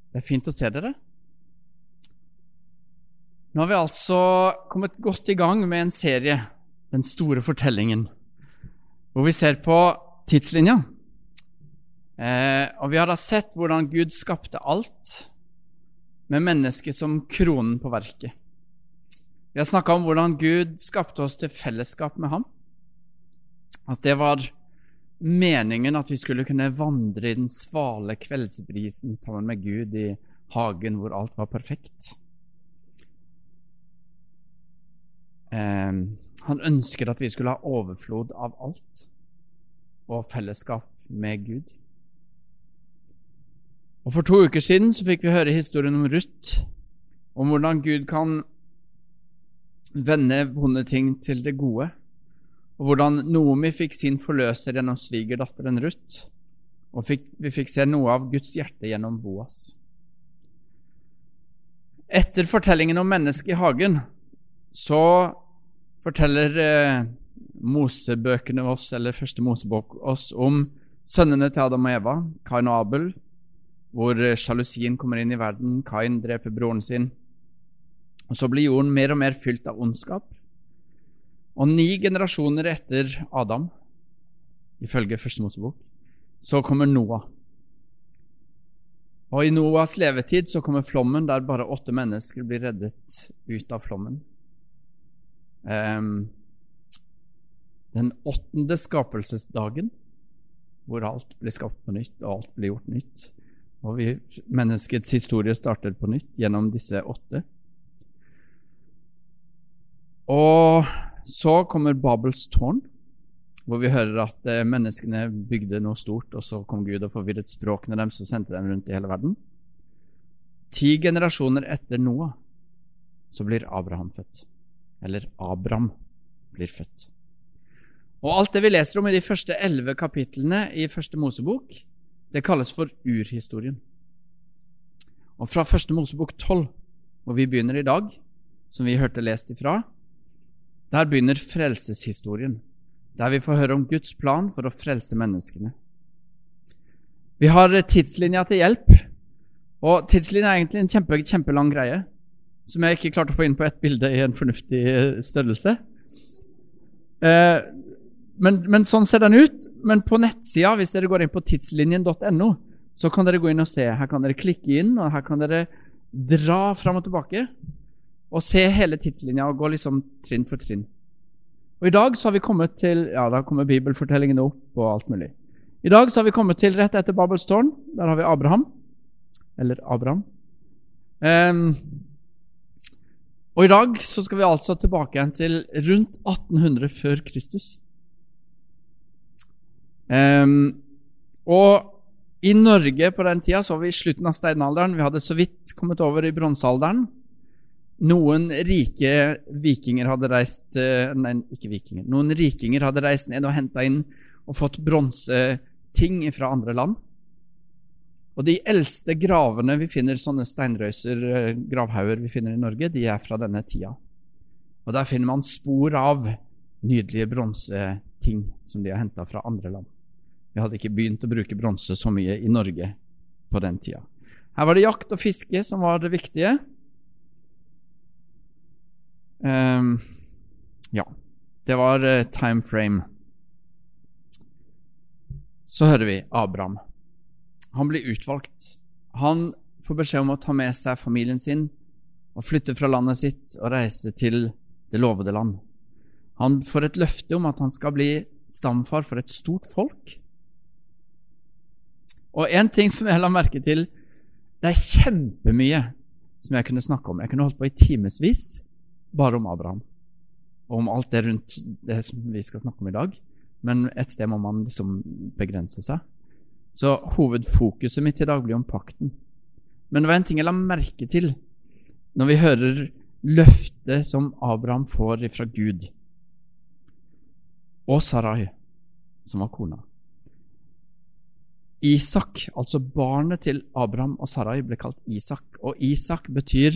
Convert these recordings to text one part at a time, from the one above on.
Det fint å se dere. Nå har vi altså kommet godt i gang med en serie, Den store fortellingen, hvor vi ser på tidslinja. Og vi har da sett hvordan Gud skapte alt, med mennesket som kronen på verket. Vi har snakket om hvordan Gud skapte oss til fellesskap med ham. At det var meningen at vi skulle kunne vandre i den svale kveldsbrisen sammen med Gud i hagen hvor alt var perfekt. Han ønsker at vi skulle ha overflod av alt og fellesskap med Gud. Og for 2 uker siden så fikk vi høre historien om Ruth, om hvordan Gud kan vende vonde ting til det gode, og hvordan Naomi fikk sin forløser gjennom svigerdatteren Ruth, og vi fikk se noe av Guds hjerte gjennom Boas. Etter fortellingen om mennesket i hagen, så forteller Mosebøkene oss, eller første Mosebok oss, om sønnene til Adam og Eva, Kain og Abel, hvor sjalusien kommer inn i verden. Kain dreper broren sin, og så blir jorden mer og mer fylt av ondskap. Og 9 generasjoner etter Adam, ifølge første Mosebok, så kommer Noah. Og i Noahs levetid så kommer flommen, der bare 8 mennesker blir reddet ut av flommen. Den 8. skapelsesdagen, hvor alt blir skapt på nytt, og alt blir gjort nytt. Og menneskets historie starter på nytt gjennom disse 8. Og så kommer Babels tårn, hvor vi hører at menneskene bygde noe stort, og så kom Gud og forvirret språkene deres og sendte dem rundt i hele verden. 10 generasjoner etter Noah, så blir Abraham født. Eller Abram blir født. Og alt det vi leser om i de første 11 kapitlene i første Mosebok, det kalles for urhistorien. Og fra første Mosebok 12, hvor vi begynner i dag, som vi hørte lest ifra, der begynner frelseshistorien, der vi får høre om Guds plan for å frelse menneskene. Vi har tidslinja til hjelp, og tidslinja er egentlig en kjempelang greie, som jeg ikke klarte å få inn på et bilde i en fornuftig størrelse. Men sånn ser den ut. Men på nettsida, hvis dere går inn på tidslinjen.no, så kan dere gå inn og se. Her kan dere klikke inn, og her kan dere dra fram og tilbake, og se hele tidslinja, og gå liksom trinn for trinn. Og i dag så har vi kommet til, da kommer bibelfortellingene opp og alt mulig. I dag så har vi kommet til rett etter Babels tårn. Der har vi Abraham, eller Abram. Og i dag så skal vi altså tilbake igjen til rundt 1800 før Kristus. Og i Norge på den tida så var vi i slutten av steinalderen. Vi hadde så vidt kommet over i bronsealderen. Noen rike vikinger hadde reist, noen rikinger hadde reist ned og hentet inn og fått bronseting fra andre land. Og de eldste gravene vi finner, sånne steinrøyser, gravhauger vi finner i Norge, de er fra denne tida. Og der finner man spor av nydelige bronseting som de har hentet fra andre land. Vi hadde ikke begynt å bruke bronse så mye i Norge på den tida. Her var det jakt og fiske som var det viktige. Det var time frame. Så hører vi Abraham. Han blir utvalgt. Han får beskjed om å ta med seg familien sin og flytte fra landet sitt og reise til det lovede land. Han får et løfte om at han skal bli stamfar for et stort folk. Og en ting som jeg la merke til, det er kjempemye som jeg kunne snakke om. Jeg kunne holdt på i timesvis bare om Abraham, og om alt det rundt det som vi skal snakke om i dag. Men et sted må man liksom begrense seg. Så hovedfokuset mitt i dag blir om pakten. Men det var en ting jeg la merke til når vi hører løftet som Abraham får fra Gud. Og Sarai, som var kona. Isak, altså barnet til Abraham og Sarai, ble kalt Isak. Og Isak betyr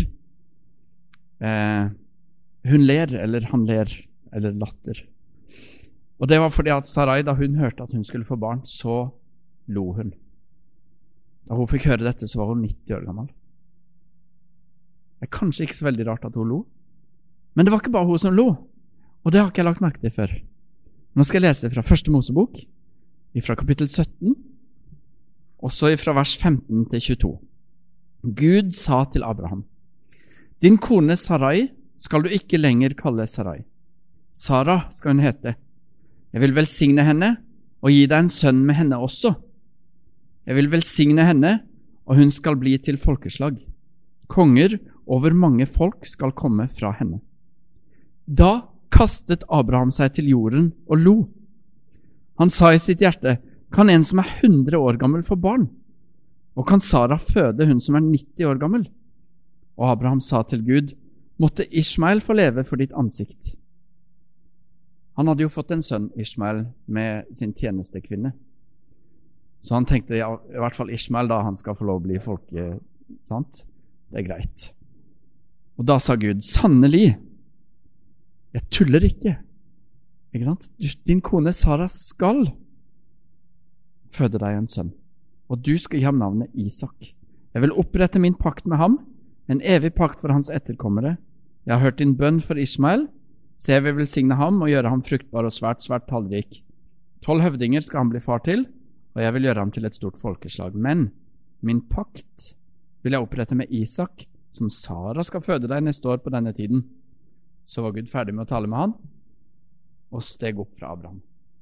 hun ler, eller han ler, eller latter. Og det var fordi at Sarai, da hun hørte at hun skulle få barn, så lo hun. Da hun fikk høre dette, så var hun 90 år gammel. Det er kanskje ikke så veldig rart at hun lo. Men det var ikke bare hun som lo, og det har ikke jeg lagt merke til før. Nå skal jeg lese fra første Mosebok, fra kapittel 17, og så fra vers 15 til 22. Gud sa til Abraham: Din kone Sarai skal du ikke lenger kalle Sarai. Sara skal hun hete. Jeg vil velsigne henne og gi deg en sønn med henne også. Jeg vil velsigne henne, og hun skal bli til folkeslag. Konger over mange folk skal komme fra henne. Da kastet Abraham seg til jorden og lo. Han sa i sitt hjerte: Kan en som 100 år gammel få barn? Og kan Sara føde hun som 90 år gammel? Og Abraham sa til Gud: Måtte Ishmael få leve for ditt ansikt. Han hadde jo fått en sønn, Ishmael, med sin tjenestekvinne. Så han tenkte, ja, i hvert fall Ishmael da, han skal få lov å bli folke, sant? Det er greit. Og da sa Gud: Sannelig, jeg tuller ikke. Ikke sant? Din kone Sara skal føde deg en sønn, og du skal gi ham navnet Isak. Jeg vil opprette min pakt med ham, en evig pakt for hans etterkommere. Jeg har hørt din bønn for Ishmael, så jeg vil velsigne ham og gjøre ham fruktbar og svært, svært tallrik. 12 høvdinger skal han bli far til, og jeg vil gjøre ham til et stort folkeslag. Men min pakt vil jeg opprette med Isak, som Sara skal føde deg neste år på denne tiden. Så var Gud ferdig med å tale med han, og steg opp fra Abraham.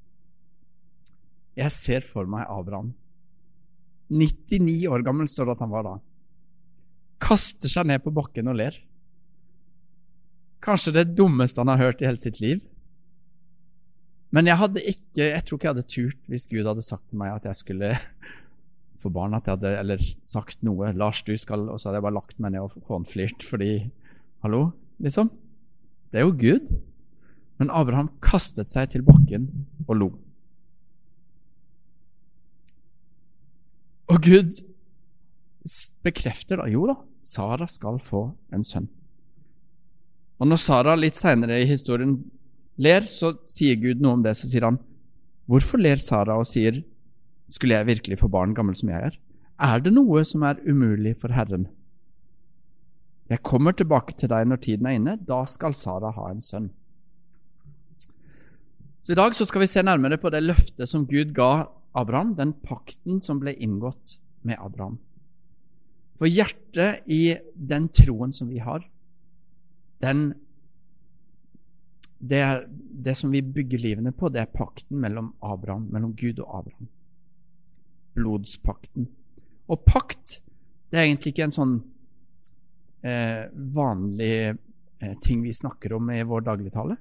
Jeg ser for meg Abraham. 99 år gammel står det at han var da. Kaster seg ned på bakken og ler. Kanskje det dummeste han har hørt i hele sitt liv. Men jeg tror ikke jeg hadde turt hvis Gud hadde sagt til meg at jeg skulle få barn, eller sagt noe. Lars, du skal, og så hadde jeg bare lagt meg ned og håndflirt, fordi, hallo, liksom. Det er jo Gud. Men Abraham kastet seg til bakken og lo. Og Gud bekrefter da, jo da, Sara skal få en sønn. Og når Sara litt senere i historien ler, så sier Gud noe om det, så sier han: Hvorfor ler Sara og sier: Skulle jeg virkelig få barn gammel som jeg er? Er det noe som er umulig for Herren? Jeg kommer tilbake til deg når tiden er inne, da skal Sara ha en sønn. Så i dag så skal vi se nærmere på det løftet som Gud ga Abraham, den pakten som ble inngått med Abraham. For hjertet i den troen som vi har, det er det som vi bygger livene på, det er pakten mellom Gud og Abraham. Blodspakten. Og pakt, det er egentlig ikke en sånn vanlig ting vi snakker om i vår dagligtale.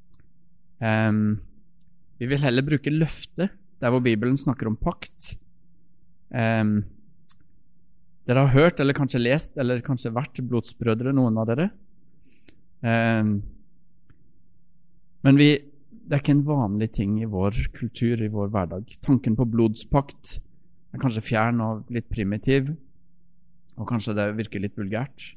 Vi vil heller bruke løfte, der hvor Bibelen snakker om pakt. Dere har hørt, eller kanskje lest, eller kanskje vært blodsbrødre, noen av dere. Men det er ikke en vanlig ting i vår kultur, i vår hverdag. Tanken på blodspakt er kanskje fjern og litt primitiv, og kanskje det virker litt vulgært.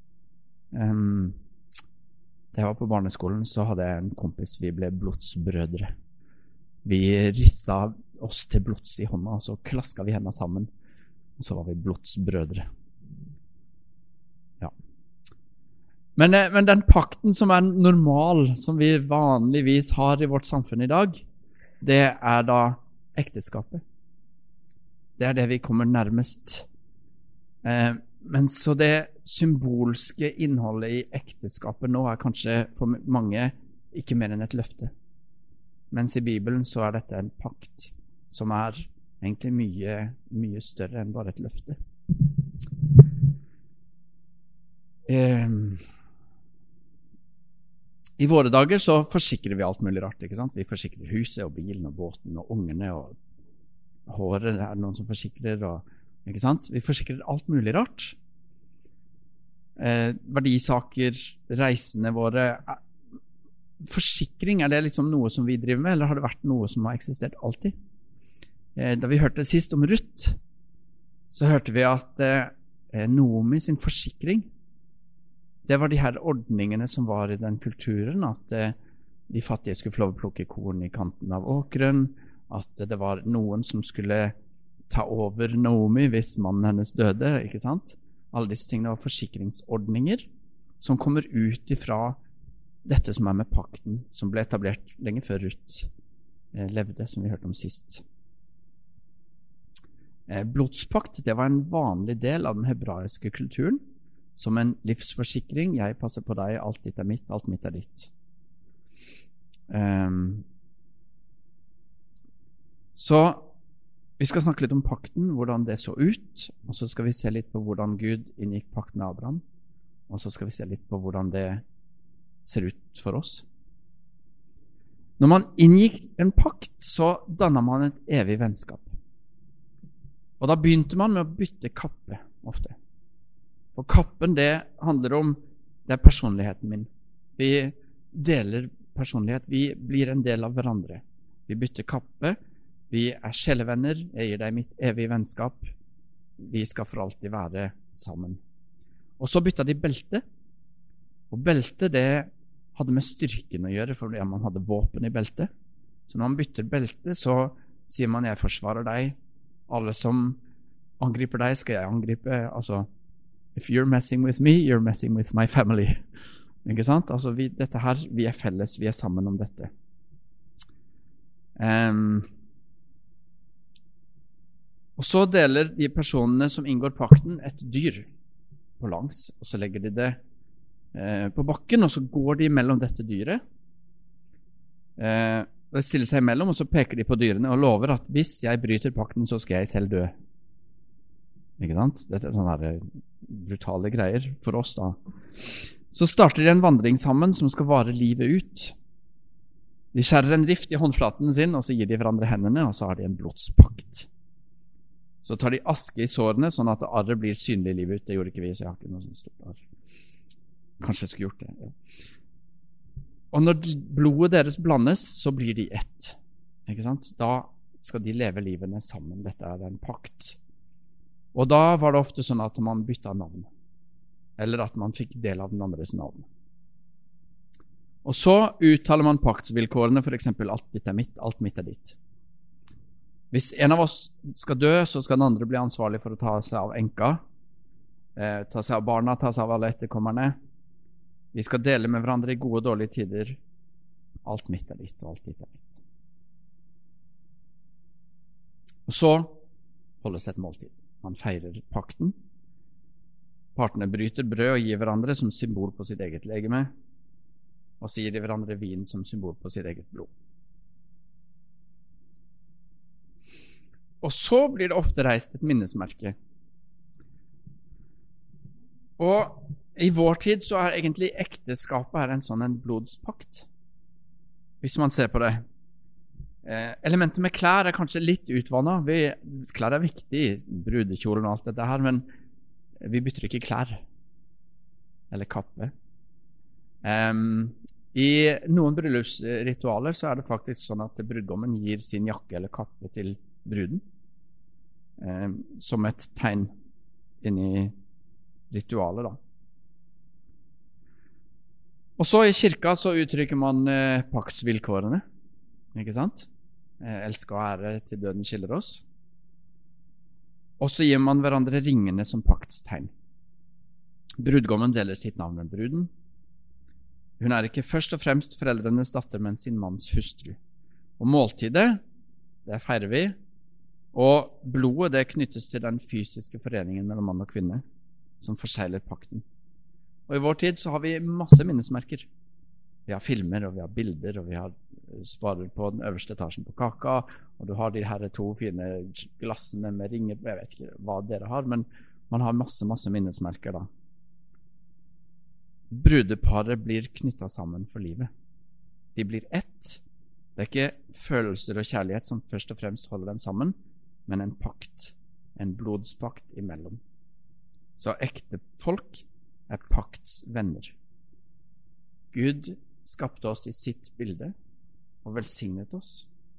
Da jeg var på barneskolen, så hadde jeg en kompis, vi ble blodsbrødre. Vi rissa oss til blods i hånda, og så klasket vi hendene sammen, og så var vi blodsbrødre. Ja. Men den pakten som er normal, som vi vanligvis har i vårt samfunn i dag, det er da ekteskapet. Det er det vi kommer nærmest. Men så det symbolske innholdet i ekteskapet nå er kanskje for mange ikke mer enn et løfte. Mens i Bibelen så er dette en pakt som er egentlig mye, mye større enn bare et løfte. I våre dager så forsikrer vi alt mulig rart, ikke sant? Vi forsikrer huset og bilen og båten og ungene og håret, det er noen som forsikrer, og, ikke sant? Vi forsikrer alt mulig rart. Verdisaker, reisene våre. Forsikring, er det liksom noe som vi driver med, eller har det vært noe som har eksistert alltid? Da vi hørte sist om Ruth, så hørte vi at Naomi sin forsikring, det var de her ordningene som var i den kulturen, at de fattige skulle få lov å plukke korn i kanten av åkeren, at det var noen som skulle ta over Naomi hvis mannen hennes døde, ikke sant? Alle disse tingene var forsikringsordninger som kommer ut ifra dette som med pakten, som ble etablert lenge før Ruth levde, som vi hørte om sist. Blodspakt, det var en vanlig del av den hebraiske kulturen, som en livsforsikring. Jeg passer på deg, alt ditt mitt, alt mitt ditt. Så vi skal snakke litt om pakten, hvordan det så ut, og så skal vi se litt på hvordan Gud inngikk pakten med Abraham, og så skal vi se litt på hvordan det ser ut for oss. Når man inngikk en pakt, så dannet man et evig vennskap. Og da begynte man med å bytte kappe ofte. For kappen, det handler om, det personligheten min. Vi deler personlighet, vi blir en del av hverandre. Vi bytter kappe, vi sjelevenner, jeg gir deg mitt evige vennskap. Vi skal for alltid være sammen. Og så bytta de belte. Og belte, det hadde med styrken å gjøre, fordi man hadde våpen i beltet. Så når man bytter belte, så sier man, jeg forsvarer deg. Alle som angriper deg, skal jeg angripe. Altså, if you're messing with me, you're messing with my family. Ikke sant? Altså, dette her, vi felles, vi sammen om dette. Og så deler de personene som inngår pakten et dyr på langs, og så legger de det på bakken, og så går de mellom dette dyret. Og de stiller seg imellom, og så peker de på dyrene og lover at hvis jeg bryter pakten, så skal jeg selv dø. Ikke sant? Dette sånne brutale greier for oss da. Så starter de en vandring sammen som skal vare livet ut. De skjærer en rift i håndflaten sin, og så gir de hverandre hendene, og så har de en blodspakt. Så tar de aske i sårene, sånn at arret blir synlig livet ut. Det gjorde ikke vi, så jeg har ikke noe sånt stort arr. Kanskje jeg skulle gjort det, ja. Og når blodet deres blandes, så blir de ett. Ikke sant? Da skal de leve livene sammen. Dette en pakt. Og da var det ofte sånn at man bytta navn. Eller at man fikk del av den andres navn. Og så uttaler man paktsvilkårene, for eksempel alt ditt mitt, alt mitt ditt. Hvis en av oss skal dø, så skal den andre bli ansvarlig for å ta seg av enka, ta seg av barna, ta seg av alle etterkommerne. Vi skal dele med hverandre i gode og dårlige tider. Alt mitt ditt, og alt ditt mitt. Og så holdes et måltid. Man feirer pakten. Partene bryter brød og gir hverandre som symbol på sitt eget legeme, og så gir de hverandre vin som symbol på sitt eget blod. Og så blir det ofte reist et minnesmerke. Og i vår tid så egentlig ekteskapet en sånn en blodspakt, hvis man ser på det. Elementet med klær kanskje litt utvannet. Klær viktig, brudekjolen og alt dette her, men vi bytter ikke klær eller kappe. I noen bryllupsritualer så det faktisk sånn at brudgommen gir sin jakke eller kappe til bruden, som et tegn inni ritualet da. Og så i kirka så uttrykker man paktsvilkårene, ikke sant? Elske og ære til døden skiller oss. Og så gir man hverandre ringene som paktstegn. Brudgommen deler sitt navn med bruden. Hun ikke først og fremst foreldrenes datter, men sin manns hustru. Og måltidet, det feirer vi, og blodet det knyttes til den fysiske foreningen mellom mann og kvinne, som forsegler pakten. Og i vår tid så har vi masse minnesmerker. Vi har filmer, og vi har bilder, og vi har sparer på den øverste etasjen på kaka, og du har de her 2 fine glassene med ringer, jeg vet ikke hva dere har, men man har masse minnesmerker da. Brudeparet blir knyttet sammen for livet. De blir ett. Det ikke følelser og kjærlighet som først og fremst holder dem sammen, men en pakt, en blodspakt imellom. Så ekte folk paktsvenner. Gud skapte oss i sitt bilde og velsignet oss.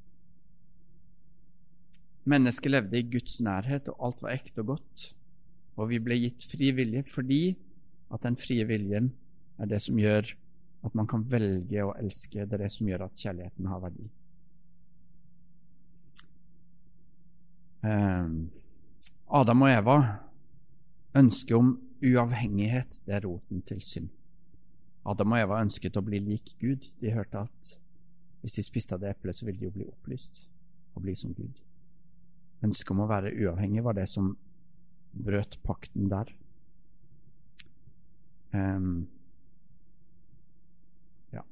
Mennesket levde i Guds nærhet, og alt var ekte og godt, og vi ble gitt fri vilje fordi at den frie viljen det som gjør at man kan velge å elske, det som gjør at kjærligheten har verdi. Adam og Eva, ønsket om uavhengighet, det er roten til synd. Adam og Eva ønsket å bli lik Gud. De hørte at hvis de spiste av det eplet, så ville de jo bli opplyst og bli som Gud. Ønsket om å være uavhengig var det som brøt pakten der. Ja.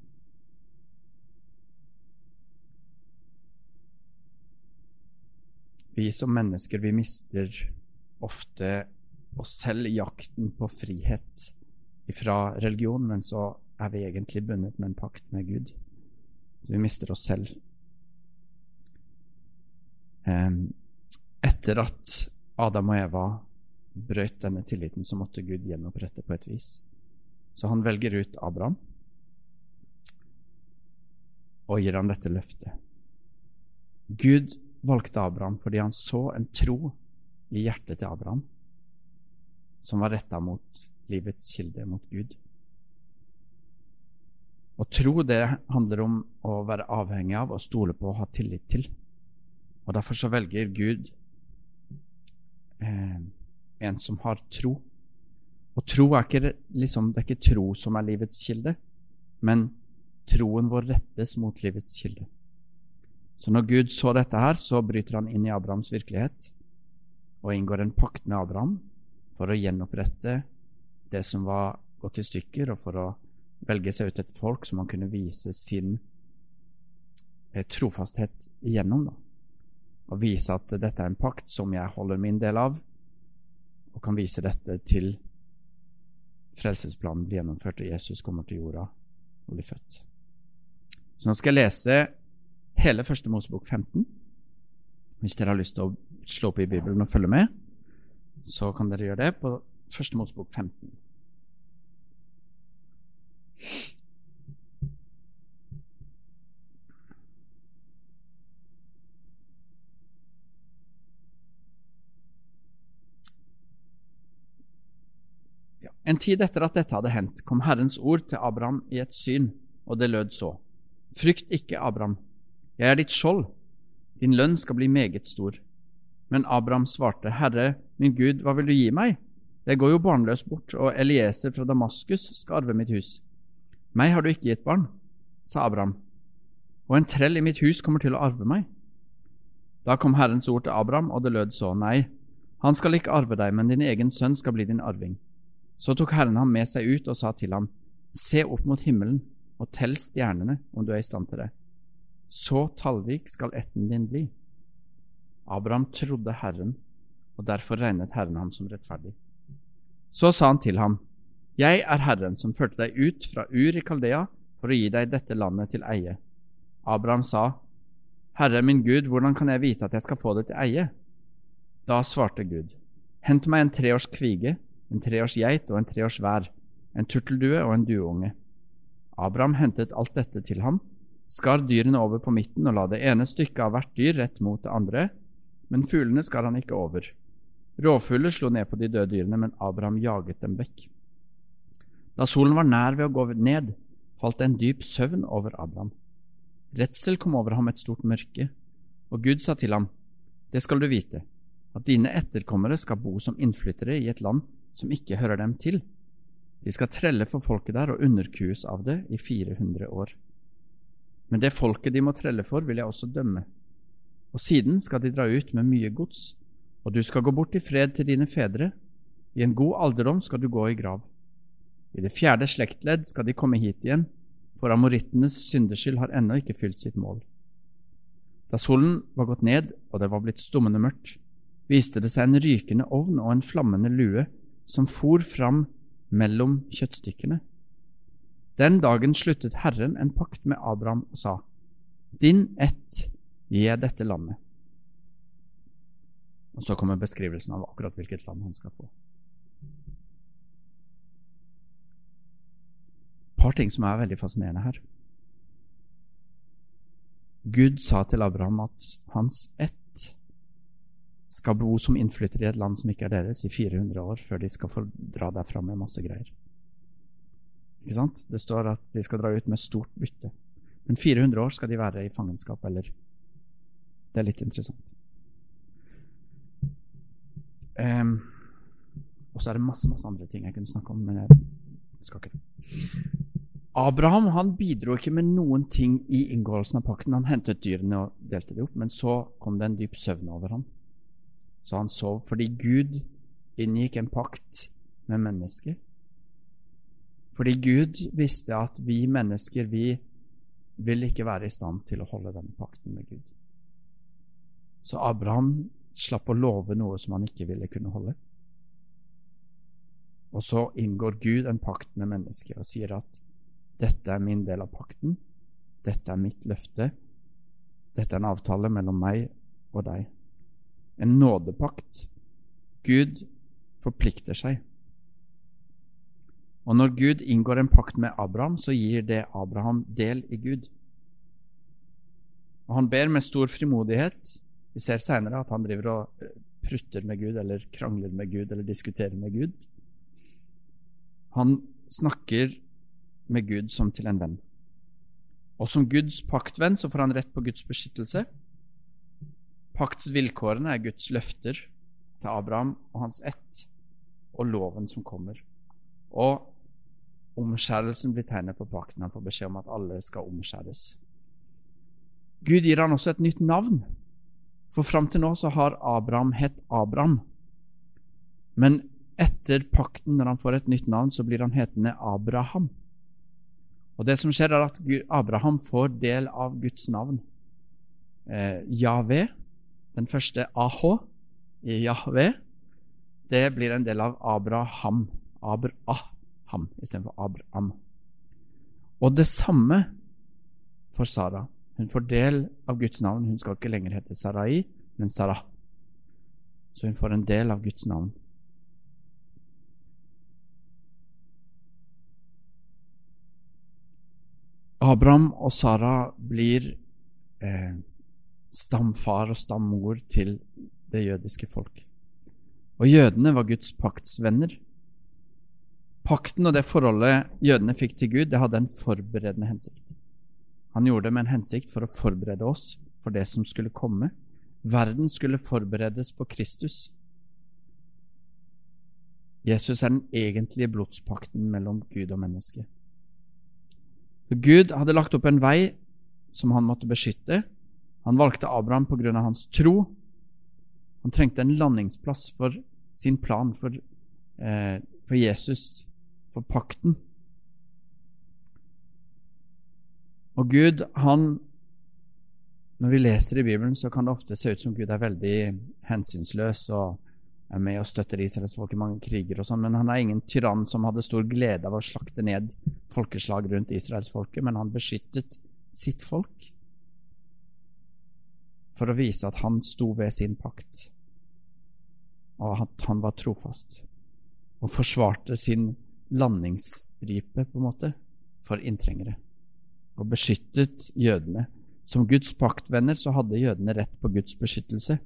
Vi som mennesker, vi mister ofte oss selv i jakten på frihet fra religion, men så er vi egentlig bundet med en pakt med Gud. Så vi mister oss selv. Etter at Adam og Eva brøt denne tilliten, så måtte Gud gjenopprette på et vis. Så han velger ut Abraham og gir ham dette løftet. Gud valgte Abraham fordi han så en tro i hjertet til Abraham som var rettet mot livets kilde, mot Gud. Og tro, det handler om å være avhengig av og stole på og ha tillit til. Og derfor så velger Gud en som har tro. Og tro er ikke liksom, det er ikke tro som er livets kilde, men troen vår rettes mot livets kilde. Så når Gud så dette her, så bryter han inn i Abrahams virkelighet og inngår en pakt med Abraham for å gjenopprette det som var gått i stykker, og for å velge seg ut et folk som han kunne vise sin trofasthet igjennom, da. Og vise at dette er en pakt som jeg holder min del av, og kan vise dette til frelsesplanen blir gjennomført, og Jesus kommer til jorda og blir født. Så nå skal jeg lese hele første Mosebok 15. Hvis dere har lyst til å slå opp i Bibelen og følge med, så kan dere gjøre det på første Mosebok 15. En tid etter at dette hadde hendt, kom Herrens ord til Abraham i et syn, og det lød så: Frykt ikke, Abraham, jeg er ditt skjold, din lønn skal bli meget stor. Men Abraham svarte: Herre, min Gud, hva vil du gi meg? Det går jo barnløs bort, og Elieser fra Damaskus skal arve mitt hus. Meg har du ikke gitt barn, sa Abraham, og en trell i mitt hus kommer til å arve meg. Da kom Herrens ord til Abraham, og det lød så: Nei, han skal ikke arve deg, men din egen sønn skal bli din arving. Så tok Herren ham med seg ut og sa til ham: Se opp mot himmelen og tell stjernene, om du er i stand til det. Så tallrik skal ætten din bli. Abraham trodde Herren, og derfor regnet Herren ham som rettferdig. Så sa han til ham: Jeg er Herren som førte deg ut fra Ur i Kaldea for å gi deg dette landet til eie. Abraham sa: Herre min Gud, hvordan kan jeg vite at jeg skal få det til eie? Da svarte Gud: Hent meg en 3 års kvige, en 3 års geit og en 3 års vær, en turteldue og en dueunge. Abraham hentet alt dette til ham, skar dyrene over på midten og la det ene stykket av hvert dyr rett mot det andre, men fuglene skar han ikke over. Rovfugler slo ned på de døde dyrene, men Abraham jaget dem vekk. Da solen var nær ved å gå ned, falt en dyp søvn over Abraham. Redsel kom over ham et stort mørke, og Gud sa til ham: Det skal du vite, at dine etterkommere skal bo som innflyttere i et land som ikke hører dem til. De skal trelle for folket der og underkues av det i 400 år. Men det folket de må trelle for, vil jeg også dømme. Og siden skal de dra ut med mye gods, og du skal gå bort i fred til dine fedre. I en god alderdom skal du gå i grav. I det 4. slektledd skal de komme hit igjen, for amorittenes syndeskyld har ennå ikke fylt sitt mål. Da solen var gått ned, og det var blitt stummende mørkt, viste det seg en rykende ovn og en flammende lue som for fram mellom kjøttstykkene. Den dagen sluttet Herren en pakt med Abraham og sa: Din ett gir jeg dette landet. Og så kommer beskrivelsen av akkurat hvilket land han skal få. Et par ting som er veldig fascinerende her. Gud sa til Abraham at hans ett skal bo som innflytter i et land som ikke er deres i 400 år, før de skal få dra derfra med masse greier. Ikke sant? Det står at de skal dra ut med stort bytte. Men 400 år skal de være i fangenskap, eller? Det er litt interessant. Og så det masse andre ting jeg kunne snakke om, men jeg skal ikke det. Abraham, han bidro ikke med noen ting i inngåelsen av pakten. Han hentet dyrene og delte det opp, men så kom det en dyp søvn over ham. Så han sov fordi Gud inngikk en pakt med mennesker. Fordi Gud visste at vi mennesker, vi vil ikke være i stand til å holde denne pakten med Gud. Så Abraham slapp å love noe som han ikke ville kunne holde. Og så inngår Gud en pakt med mennesker og sier at dette min del av pakten, dette mitt løfte, dette en avtale mellom meg og deg. En nådepakt. Gud forplikter seg. Og når Gud inngår en pakt med Abraham, så gir det Abraham del i Gud. Og han ber med stor frimodighet. Vi ser senere at han driver og prutter med Gud, eller krangler med Gud, eller diskuterer med Gud. Han snakker med Gud som til en venn. Og som Guds paktvenn så får han rett på Guds beskyttelse. Paktsvilkårene Guds løfter til Abraham og hans ett, og loven som kommer. Og omskjærelsen blir tegnet på pakten. Han får beskjed om at alle skal omskjæres. Gud gir han også et nytt navn. For frem til nå så har Abraham hett Abraham. Men etter pakten, når han får et nytt navn, så blir han hetende Abraham. Og det som skjer at Abraham får del av Guds navn. Jahve, den første AH i Jahve, det blir en del av Abraham. Abraham, i stedet for Abraham. Og det samme for Sara. Hun får del av Guds navn. Hun skal ikke lenger hete Sarai, men Sarah. Så hun får en del av Guds navn. Abraham og Sara blir stamfar og stammor til det jødiske folk. Og jødene var Guds paktsvenner. Pakten og det forholdet jødene fikk til Gud, det hadde en forberedende hensikt. Han gjorde det med en hensikt for å forberede oss for det som skulle komme. Verden skulle forberedes på Kristus. Jesus den egentlige blodspakten mellom Gud og menneske. Gud hadde lagt opp en vei som han måtte beskytte. Han valgte Abraham på grunn av hans tro. Han trengte en landingsplass for sin plan, for Jesus, for pakten. Og Gud, når vi leser i Bibelen, så kan det ofte se ut som Gud veldig hensynsløs og med og støtter Israels folk i mange kriger og sånn, men han ingen tyrann som hadde stor glede av å slakte ned folkeslag rundt Israels folke, men han beskyttet sitt folk for å vise at han sto ved sin pakt, og at han var trofast, og forsvarte sin landingsstripe på en måte for inntrengere, og beskyttet jødene. Som Guds paktvenner så hadde jødene rett på Guds beskyttelse.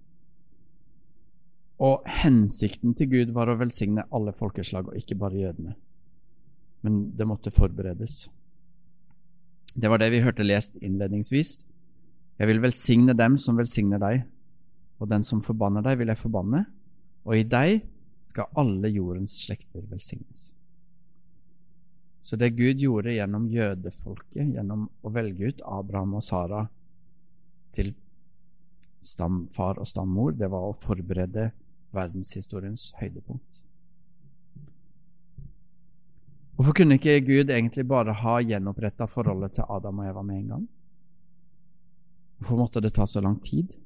Og hensikten til Gud var å velsigne alle folkeslag, og ikke bare jødene. Men det måtte forberedes. Det var det vi hørte lest innledningsvis. Jeg vil velsigne dem som velsigner deg, og den som forbanner deg vil jeg forbanne, og i deg skal alle jordens slekter velsignes. Så det Gud gjorde gjennom jødefolket, gjennom å velge ut Abraham og Sara til stamfar og stammor, det var å forberede verdenshistoriens høydepunkt. Hvorfor kunne ikke Gud egentlig bare ha gjenopprettet forholdet til Adam og Eva med en gang? Hvorfor måtte det ta så lang tid?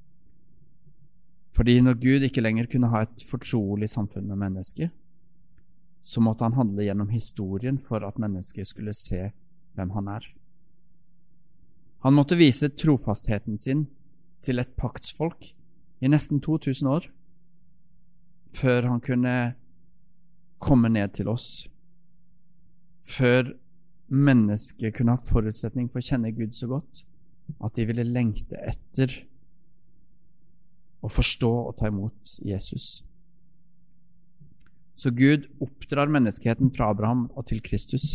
Fordi når Gud ikke lenger kunne ha et fortrolig samfunn med mennesket, så måtte han handle gjennom historien for at mennesket skulle se hvem han er. Han måtte vise trofastheten sin til et paktsfolk i nesten 2000 år, før han kunne komme ned til oss, før mennesket kunne ha forutsetning for å kjenne Gud så godt, at de ville lengte etter å forstå og ta imot Jesus. Så Gud oppdrar menneskeheten fra Abraham og til Kristus,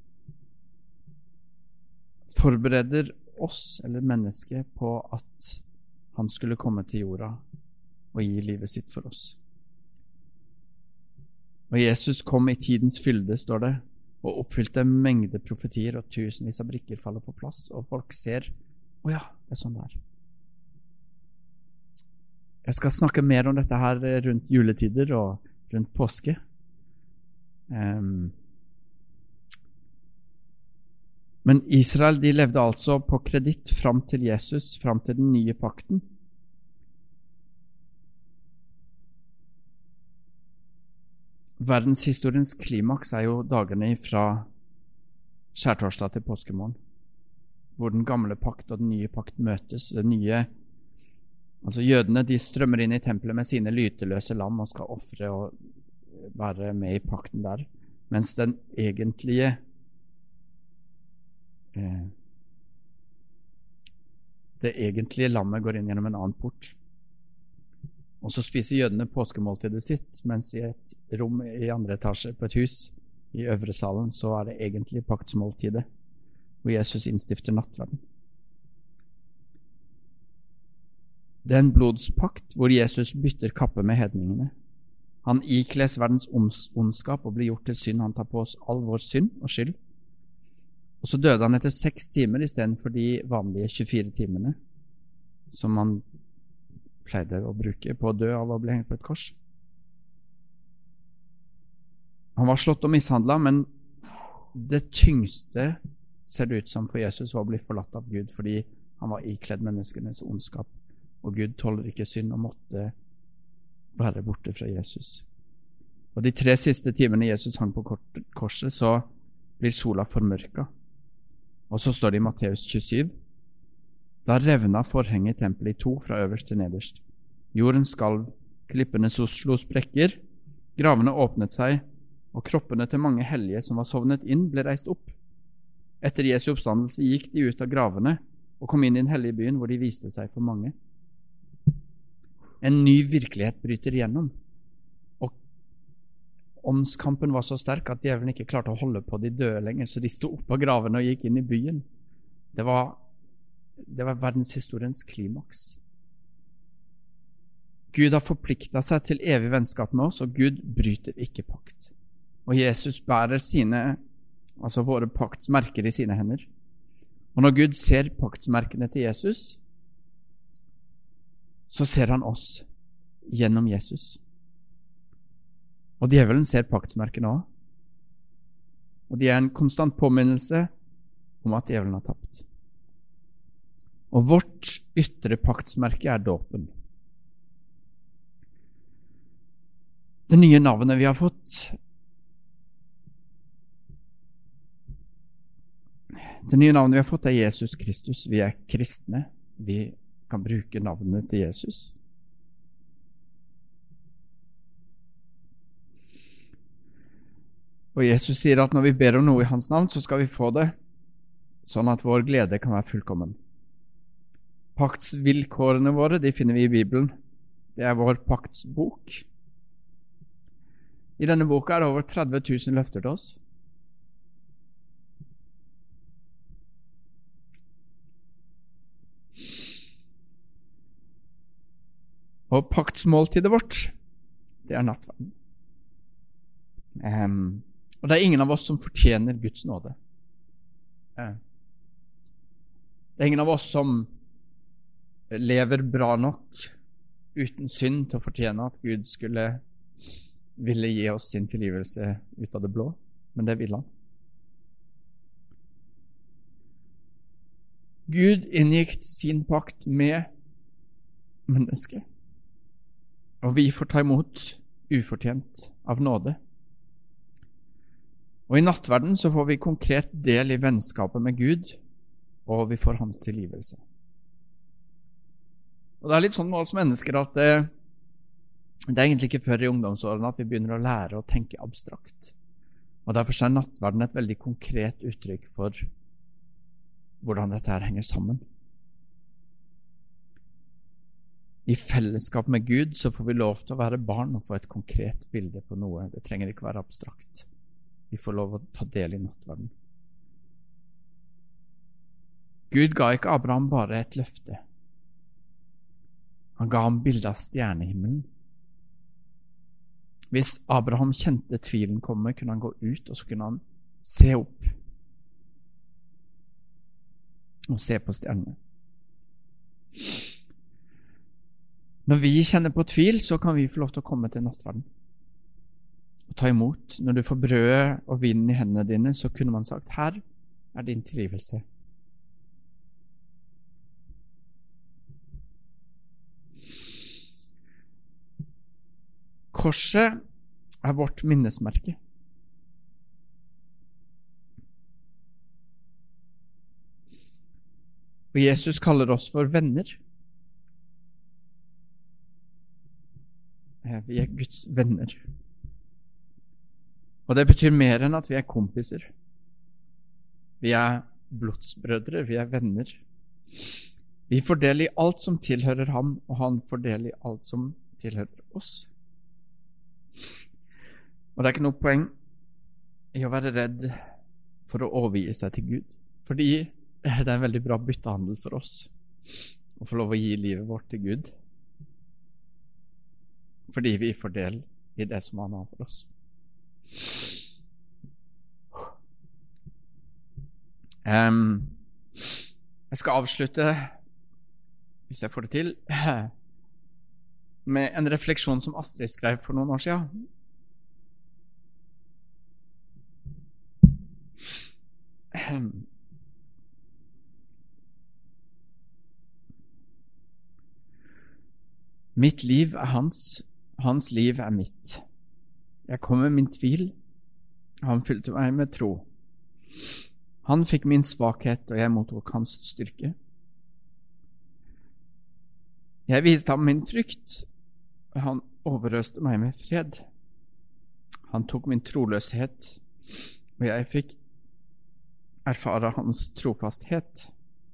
forbereder oss, eller mennesket, på at han skulle komme til jorda og gi livet sitt for oss. Og Jesus kom i tidens fylde, står det, og oppfylte en mengde profetier, og tusenvis av brikker faller på plass, og folk ser, ja, det sånn det er. Jeg skal snakke mer om dette her rundt juletider og rundt påske. Men Israel, de levde altså på kreditt fram til Jesus, fram til den nye pakten. Verdenshistoriens klimaks jo dagene fra skjærtorsdag til påskemorgen, hvor den gamle pakt og den nye pakt møtes. Jødene, de strømmer inn i tempelet med sine lyteløse lam og skal offre og være med i pakten der, mens det egentlige lammet går inn gjennom en annen port. Og så spiser jødene påskemåltidet sitt, mens i et rom i andre etasje på et hus i øvre salen, så det egentlig paktsmåltidet, hvor Jesus innstifter nattverden. Det en blodspakt hvor Jesus bytter kappe med hedningene. Han ikles verdens ondskap og blir gjort til synd. Han tar på oss all vår synd og skyld. Og så døde han etter 6 timer i stedet for de vanlige 24 timene som man pleide å bruke på å dø av å bli hengt på et kors. Han var slått og mishandlet, men det tyngste ser det ut som for Jesus var å bli forlatt av Gud, fordi han var ikledd menneskenes ondskap, og Gud tåler ikke synd og måtte være borte fra Jesus. Og de 3 siste timene Jesus hang på korset, så blir sola formørka. Og så står det i Matteus 27, da revna forhenget i tempelet i 2 fra øverst til nederst. Jorden skalv, klippene slo sprekker, gravene åpnet seg, og kroppene til mange hellige som var sovnet inn, ble reist opp. Etter Jesu oppstandelse gikk de ut av gravene og kom inn i den hellige byen, hvor de viste seg for mange. En ny virkelighet bryter igjennom. Og åndskampen var så sterk at djevelen ikke klarte å holde på de døde lenger, så de stod opp av gravene og gikk inn i byen. Det var verdenshistoriens klimaks. Gud har forpliktet seg til evig vennskap med oss, og Gud bryter ikke pakt. Og Jesus bærer våre paktsmerker i sine hender. Og når Gud ser paktsmerkene til Jesus, så ser han oss gjennom Jesus. Og djevelen ser paktsmerkene også. Og de en konstant påminnelse om at djevelen har tapt. Og vårt ytre paktsmerke dåpen. Det nye navnet vi har fått, Jesus Kristus. Vi kristne. Vi kan bruke navnet til Jesus. Og Jesus sier at når vi ber om noe i hans navn, så skal vi få det, sånn at vår glede kan være fullkommen. Paktsvilkårene våre, de finner vi i Bibelen. Det vår paktsbok. I denne boka det over 30 000 løfter til oss. Og paktsmåltidet vårt, det nattverden. Og det ingen av oss som fortjener Guds nåde. Det ingen av oss som lever bra nok uten synd til å fortjene at Gud ville gi oss sin tilgivelse ut av det blå, men det vil han. Gud inngikk sin pakt med mennesket, og vi får ta imot ufortjent av nåde. Og i nattverden så får vi konkret del i vennskapet med Gud, og vi får hans tilgivelse. Og det litt sånn med oss mennesker at det egentlig ikke før i ungdomsårene at vi begynner å lære å tenke abstrakt. Og derfor nattverden et veldig konkret uttrykk for hvordan dette her henger sammen. I fellesskap med Gud så får vi lov til å være barn og få et konkret bilde på noe. Det trenger ikke være abstrakt. Vi får lov å ta del i nattverden. Gud ga ikke Abraham bare et løfte. Han ga ham bildet av stjernehimmelen. Hvis Abraham kjente tvilen komme, kunne han gå ut, og så kunne han se opp og se på stjernene. Når vi kjenner på tvil, så kan vi få lov til å komme til nattverden og ta imot. Når du får brødet og vinen i hendene dine, så kunne man sagt, her er din tilgivelse. Korset er vårt minnesmerke. Og Jesus kaller oss for venner. Vi er Guds venner. Og det betyr mer enn at vi er kompiser. Vi er blodsbrødre, vi er venner. Vi får del i alt som tilhører ham, og han får del i alt som tilhører oss. Og det er ikke noe poeng i å være redd for å overgi seg til Gud, fordi det er en veldig bra byttehandel for oss å få lov å gi livet vårt til Gud, fordi vi får del i det som han har for oss. Jeg skal avslutte, hvis jeg får det til, med en refleksjon som Astrid skrev for noen år siden. Mitt liv er hans liv er mitt. Jeg kom med min tvil, han fylte meg med tro. Han fikk min svakhet, og jeg mottok hans styrke. Jeg viste ham min frykt, og han overøste meg med fred. Han tok min troløshet, og jeg fikk erfare hans trofasthet.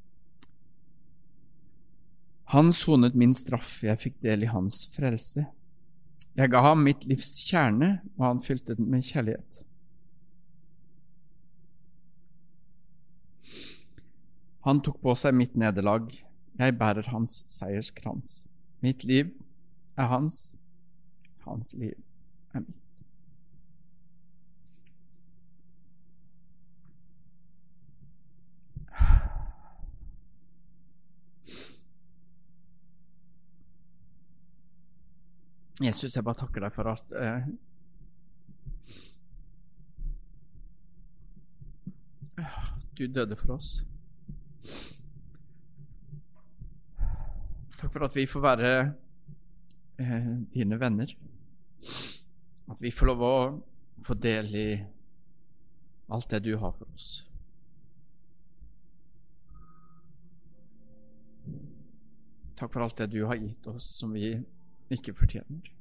Han sonet min straff, jeg fikk del i hans frelse. Jeg ga ham mitt livs kjerne, og han fylte den med kjærlighet. Han tok på seg mitt nederlag, jeg bærer hans seierskrans. Mitt liv er hans liv er mitt. Jesus, jeg bare takker deg for at du døde for oss. Takk for at vi får være dine venner. At vi får lov å få del i alt det du har for oss. Takk for alt det du har gitt oss som vi ikke fortjener.